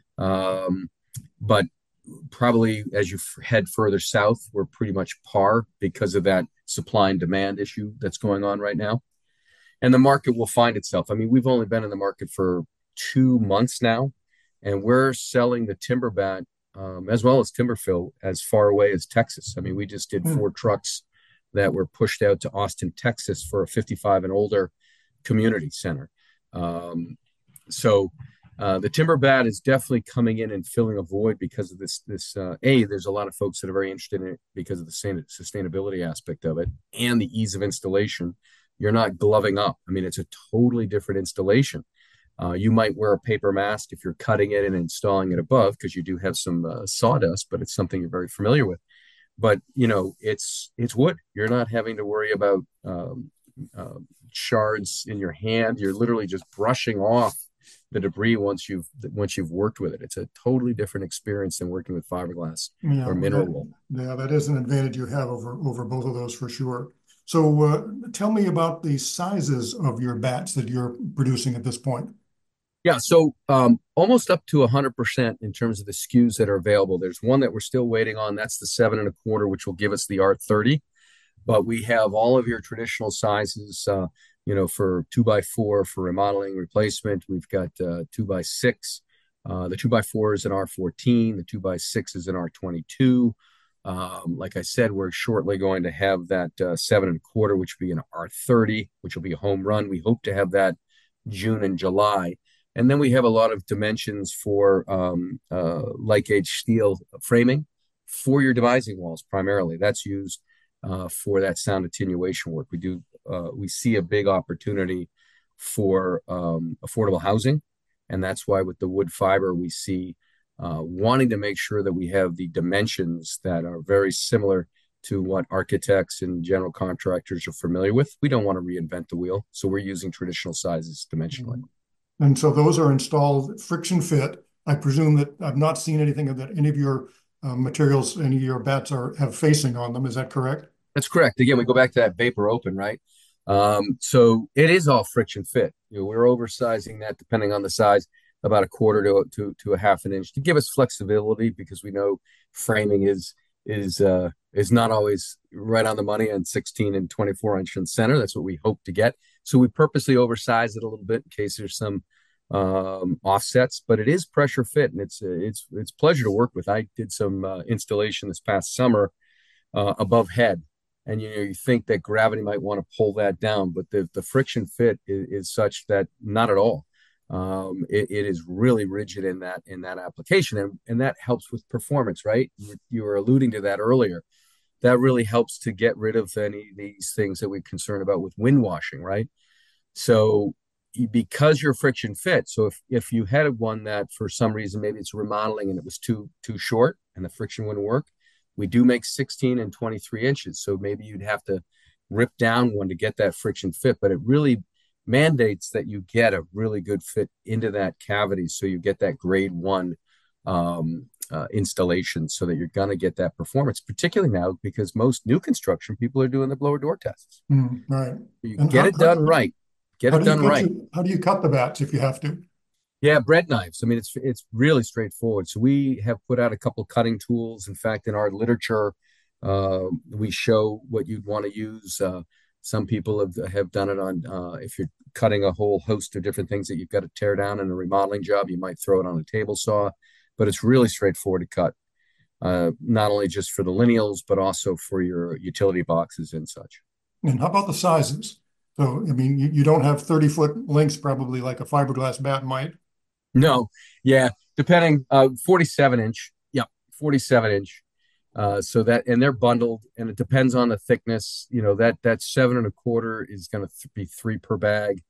But probably as you head further south, we're pretty much par because of that supply and demand issue that's going on right now. And the market will find itself. I mean, we've only been in the market for 2 months now, and we're selling the timber bat as well as timber fill as far away as Texas. I mean, we just did 4 trucks that were pushed out to Austin, Texas for a 55 and older community center. So the timber bat is definitely coming in and filling a void because of this. There's a lot of folks that are very interested in it because of the sustainability aspect of it and the ease of installation. You're not gloving up. I mean, it's a totally different installation. You might wear a paper mask if you're cutting it and installing it above, because you do have some sawdust, but it's something you're very familiar with. But it's wood. You're not having to worry about shards in your hand. You're literally just brushing off the debris once you've worked with it. It's a totally different experience than working with fiberglass or mineral wool. Yeah, that is an advantage you have over both of those for sure. So tell me about the sizes of your bats that you're producing at this point. Yeah, so almost up to 100% in terms of the SKUs that are available. There's one that we're still waiting on. That's the 7.25, which will give us the R30. But we have all of your traditional sizes, for 2x4 for remodeling replacement. We've got 2x6. The 2x4 is an R14. The 2x6 is an R22. Like I said, we're shortly going to have that 7.25, which will be an R30, which will be a home run. We hope to have that June and July. And then we have a lot of dimensions for light gauge steel framing for your devising walls primarily. That's used for that sound attenuation work. We see a big opportunity for affordable housing, and that's why with the wood fiber we see wanting to make sure that we have the dimensions that are very similar to what architects and general contractors are familiar with. We don't want to reinvent the wheel, so we're using traditional sizes dimensionally. And so those are installed friction fit. I presume that I've not seen anything of that. Any of your materials, any of your bats have facing on them. Is that correct? That's correct. Again, we go back to that vapor open, right? So it is all friction fit. We're oversizing that depending on the size, about 1/4 to a 1/2 inch to give us flexibility, because we know framing is not always right on the money on 16 and 24-inch in center. That's what we hope to get. So we purposely oversize it a little bit in case there's some offsets, but it is pressure fit, and it's pleasure to work with. I did some installation this past summer above head, and you think that gravity might want to pull that down, but the friction fit is such that not at all. It is really rigid in that application, and that helps with performance, right? You were alluding to that earlier. That really helps to get rid of any of these things that we're concerned about with wind washing, right? So because you're friction fit, so if you had one that for some reason maybe it's remodeling and it was too short and the friction wouldn't work, we do make 16 and 23 inches. So maybe you'd have to rip down one to get that friction fit, but it really mandates that you get a really good fit into that cavity so you get that grade one installation so that you're going to get that performance, particularly now because most new construction people are doing the blower door tests. Right. You And get it done right. Get it done right. How do you cut the bats if you have to? Yeah, bread knives. I mean, it's really straightforward. So we have put out a couple cutting tools. In fact, in our literature, we show what you'd want to use. Some people have done it on if you're cutting a whole host of different things that you've got to tear down in a remodeling job, you might throw it on a table saw, but it's really straightforward to cut. Not only just for the lineals, but also for your utility boxes and such. And how about the sizes? So, I mean, you don't have 30-foot lengths probably like a fiberglass bat might. No, yeah, depending, 47 inch. Yep, 47 inch. So that, and they're bundled, and it depends on the thickness. You know, that 7 1/4 is going to be three per bag.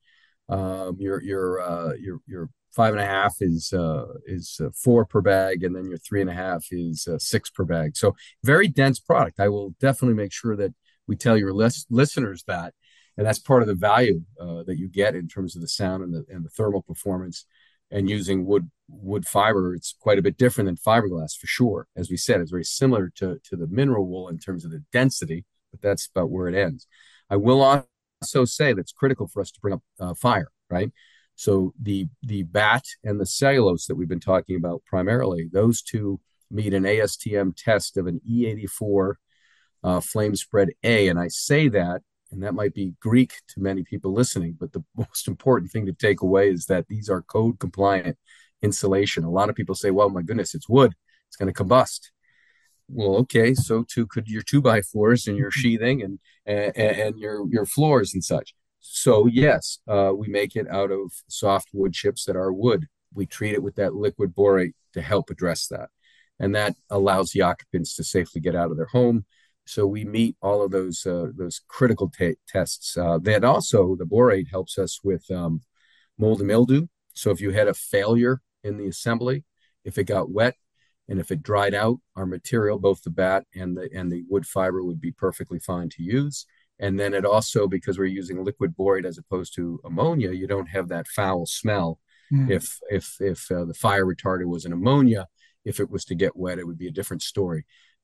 Your 5 1/2 is four per bag, and then your 3 1/2 is six per bag. So very dense product. I will definitely make sure that we tell your listeners that, and that's part of the value that you get in terms of the sound and the thermal performance. And using wood fiber, it's quite a bit different than fiberglass for sure. As we said, it's very similar to the mineral wool in terms of the density, but that's about where it ends. I will also say that's critical for us to bring up fire, right? So the bat and the cellulose that we've been talking about primarily, those two meet an ASTM test of an E84 flame spread A. And I say that, and that might be Greek to many people listening, but the most important thing to take away is that these are code compliant insulation. A lot of people say, well, my goodness, it's wood, it's going to combust. Well, okay, so too could your 2x4s and your sheathing and your floors and such. So yes, we make it out of soft wood chips that are wood. We treat it with that liquid borate to help address that, and that allows the occupants to safely get out of their home. So we meet all of those critical tests. That also the borate helps us with mold and mildew. So if you had a failure in the assembly, if it got wet and if it dried out, our material, both the bat and the wood fiber, would be perfectly fine to use. And then it also, because we're using liquid borate as opposed to ammonia, you don't have that foul smell. If the fire retardant was an ammonia, if it was to get wet, it would be a different story.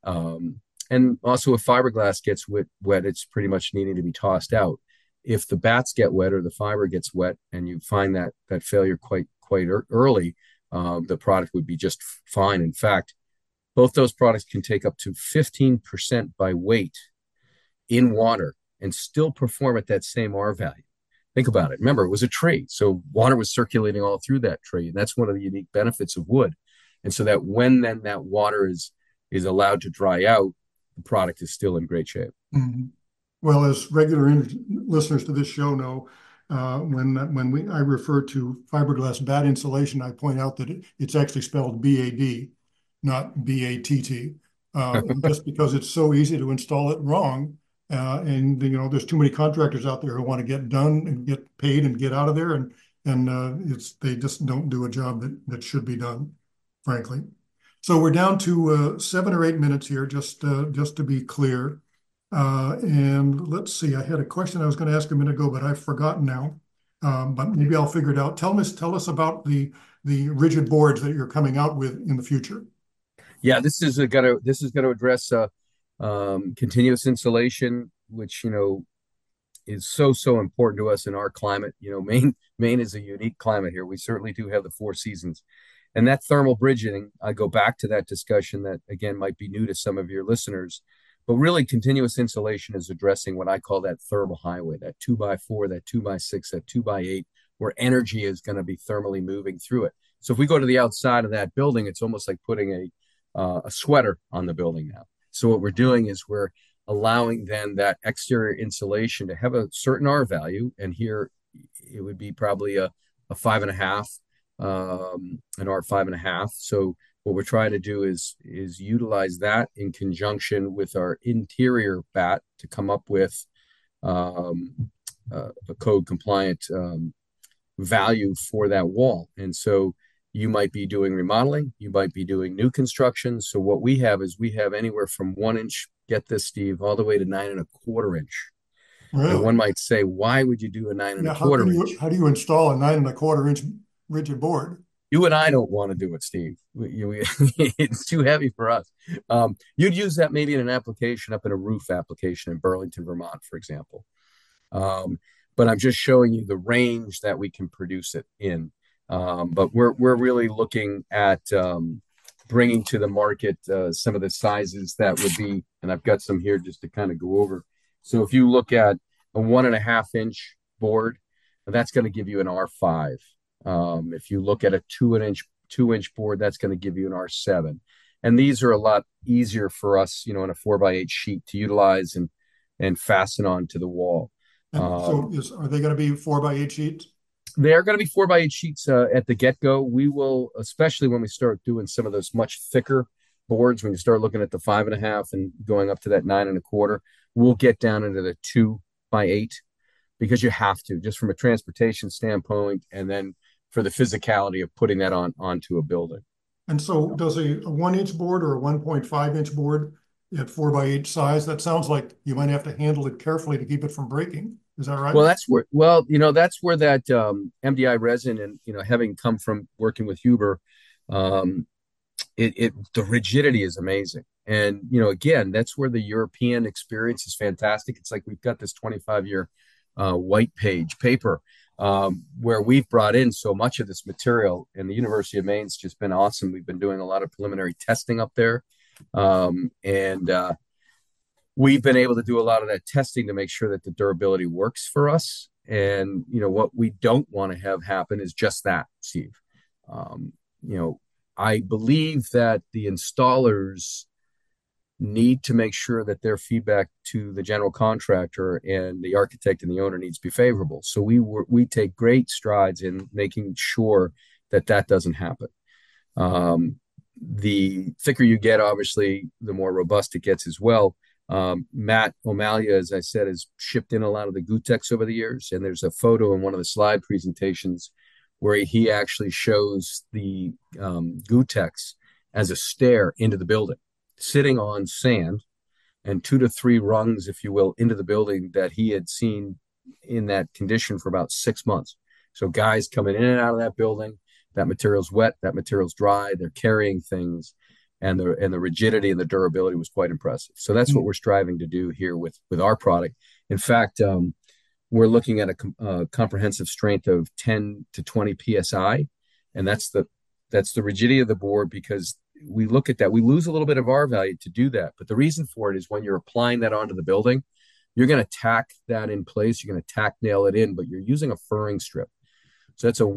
And also, if fiberglass gets wet, it's pretty much needing to be tossed out. If the bats get wet or the fiber gets wet, and you find that failure quite early, the product would be just fine. In fact, both those products can take up to 15% by weight in water and still perform at that same R value. Think about it. Remember, it was a tree, so water was circulating all through that tree, and that's one of the unique benefits of wood. And so that when then that water is allowed to dry out, the product is still in great shape. Mm-hmm. Well, as regular listeners to this show know, when I refer to fiberglass bat insulation, I point out that it's actually spelled BAD, not BATT, just because it's so easy to install it wrong. And you know, there's too many contractors out there who want to get done and get paid and get out of there, and they just don't do a job that should be done, frankly. So we're down to 7 or 8 minutes here, just to be clear. And let's see, I had a question I was going to ask a minute ago, but I've forgotten now. But maybe I'll figure it out. Tell us about the rigid boards that you're coming out with in the future. Yeah, this is going to address continuous insulation, which is so important to us in our climate. Maine is a unique climate here. We certainly do have the four seasons. And that thermal bridging, I go back to that discussion that, again, might be new to some of your listeners, but really continuous insulation is addressing what I call that thermal highway, that 2x4, that 2x6, that 2x8, where energy is going to be thermally moving through it. So if we go to the outside of that building, it's almost like putting a sweater on the building now. So what we're doing is we're allowing then that exterior insulation to have a certain R value. And here it would be probably a a 5.5, an R 5.5. So what we're trying to do is utilize that in conjunction with our interior bat to come up with a code compliant value for that wall. And so you might be doing remodeling, you might be doing new construction. So what we have is we have anywhere from 1 inch, get this, Steve, all the way to 9.25 inch. And Really? one might say, why would you do a nine and a Yeah. quarter inch? How do you install a 9.25 inch rigid board? You and I don't want to do it, Steve. It's too heavy for us. You'd use that maybe in an application up in a roof application in Burlington, Vermont, for example. Um, but I'm just showing you the range that we can produce it in. But we're really looking at bringing to the market some of the sizes that would be, and I've got some here just to kind of go over. So if you look at a 1.5 inch board, that's going to give you an R5. If you look at a 2 inch board, that's going to give you an R7. And these are a lot easier for us, in a 4x8 sheet to utilize and fasten onto the wall. And so are they going to be 4x8 sheets? They're going to be 4x8 sheets at the get go. We will, especially when we start doing some of those much thicker boards, when you start looking at the 5.5 and going up to that 9.25, we'll get down into the 2x8 because you have to, just from a transportation standpoint, and then for the physicality of putting that onto a building. And so does a 1 inch board or a 1.5 inch board at 4x8 size, that sounds like you might have to handle it carefully to keep it from breaking. Is that right? That's where that MDI resin and, having come from working with Huber, um, the rigidity is amazing. And, again, that's where the European experience is fantastic. It's like we've got this 25-year white page paper where we've brought in so much of this material, and the University of Maine's just been awesome. We've been doing a lot of preliminary testing up there. And we've been able to do a lot of that testing to make sure that the durability works for us. And, what we don't want to have happen is just that, Steve. Um, you know, I believe that the installers need to make sure that their feedback to the general contractor and the architect and the owner needs to be favorable. So we take great strides in making sure that that doesn't happen. The thicker you get, obviously, the more robust it gets as well. Matt O'Malia, as I said, has shipped in a lot of the Gutex over the years, and there's a photo in one of the slide presentations where he actually shows the Gutex as a stair into the building, sitting on sand and 2 to 3 rungs, if you will, into the building that he had seen in that condition for about 6 months. So guys coming in and out of that building, that material's wet, that material's dry, they're carrying things, and the rigidity and the durability was quite impressive. So that's what we're striving to do here with our product. In fact, we're looking at a comprehensive strength of 10 to 20 psi, and that's the rigidity of the board, because we look at that, we lose a little bit of R value to do that. But the reason for it is when you're applying that onto the building, you're going to tack that in place, you're going to tack nail it in, but you're using a furring strip. So that's a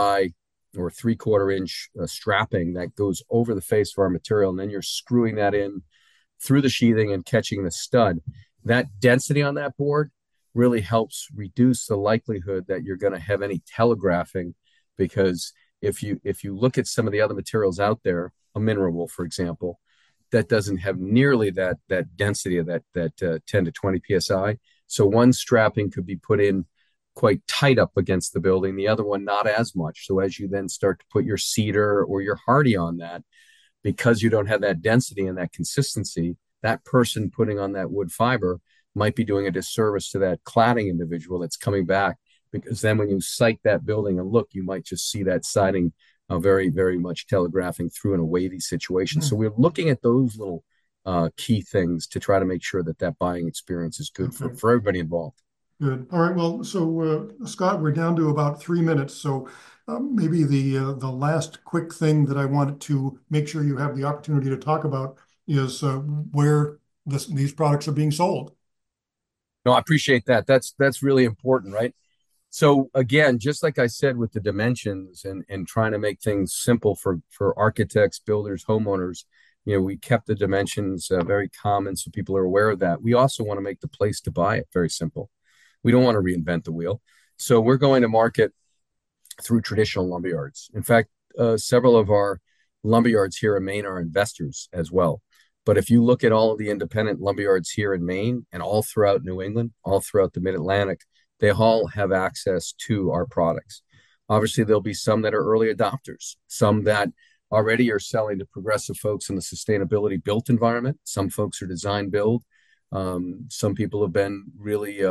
1/3/4 inch strapping that goes over the face of our material, and then you're screwing that in through the sheathing and catching the stud. That density on that board really helps reduce the likelihood that you're going to have any telegraphing, because if you look at some of the other materials out there, a mineral wool, for example, that doesn't have nearly that density of that 10 to 20 psi. So one strapping could be put in quite tight up against the building, the other one not as much. So as you then start to put your cedar or your hardy on that, because you don't have that density and that consistency, that person putting on that wood fiber might be doing a disservice to that cladding individual that's coming back, because then when you site that building and look, you might just see that siding very, very much telegraphing through in a wavy situation. So we're looking at those little key things to try to make sure that that buying experience is good for everybody involved. Good. All right. Well, so Scott, we're down to about 3 minutes. So maybe the last quick thing that I wanted to make sure you have the opportunity to talk about is where these products are being sold. No, I appreciate that. That's really important, right? So again, just like I said with the dimensions and trying to make things simple for architects, builders, homeowners, we kept the dimensions very common so people are aware of that. We also want to make the place to buy it very simple. We don't want to reinvent the wheel. So we're going to market through traditional lumberyards. In fact, several of our lumberyards here in Maine are investors as well. But if you look at all of the independent lumberyards here in Maine and all throughout New England, all throughout the Mid-Atlantic, they all have access to our products. Obviously, there'll be some that are early adopters, some that already are selling to progressive folks in the sustainability built environment. Some folks are design build. Some people have been really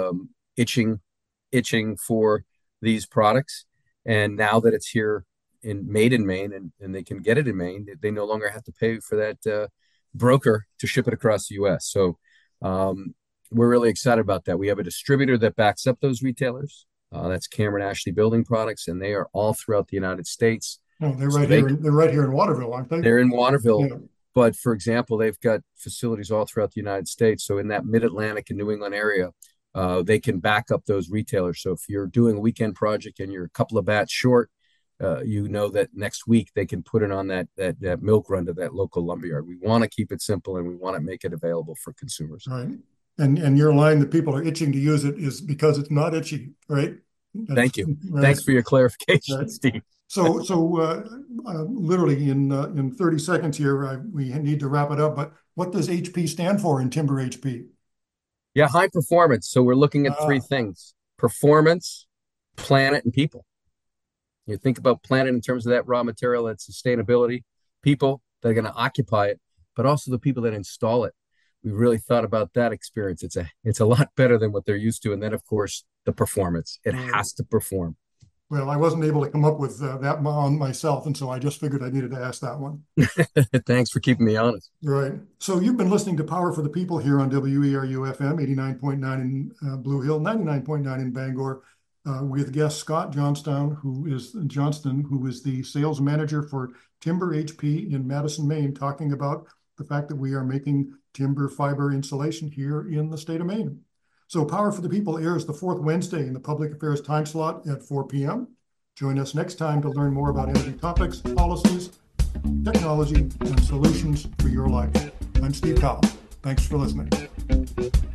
itching for these products. And now that it's here made in Maine and they can get it in Maine, they no longer have to pay for that broker to ship it across the U.S. So we're really excited about that. We have a distributor that backs up those retailers. That's Cameron Ashley Building Products, and they are all throughout the United States. Oh, they're right here. They're right here in Waterville, aren't they? They're in Waterville. Yeah. But for example, they've got facilities all throughout the United States. So in that Mid-Atlantic and New England area, they can back up those retailers. So if you're doing a weekend project and you're a couple of bats short, you know that next week they can put it on that milk run to that local lumberyard. We want to keep it simple and we want to make it available for consumers. Right. And your line that people are itching to use it is because it's not itchy, right? Thank you. Right. Thanks for your clarification, right. Steve. So literally in 30 seconds here, we need to wrap it up. But what does HP stand for in Timber HP? Yeah, high performance. So we're looking at three things: performance, planet, and people. You think about planet in terms of that raw material, that sustainability, people that are going to occupy it, but also the people that install it. We really thought about that experience. It's a lot better than what they're used to. And then, of course, the performance. It has to perform. Well, I wasn't able to come up with that on myself, and so I just figured I needed to ask that one. Thanks for keeping me honest. Right. So you've been listening to Power for the People here on WERU-FM, 89.9 in Blue Hill, 99.9 in Bangor, with guest Scott Johnston, who is the sales manager for Timber HP in Madison, Maine, talking about the fact that we are making timber fiber insulation here in the state of Maine. So Power for the People airs the fourth Wednesday in the public affairs time slot at 4 p.m. Join us next time to learn more about energy topics, policies, technology, and solutions for your life. I'm Steve Cowell. Thanks for listening.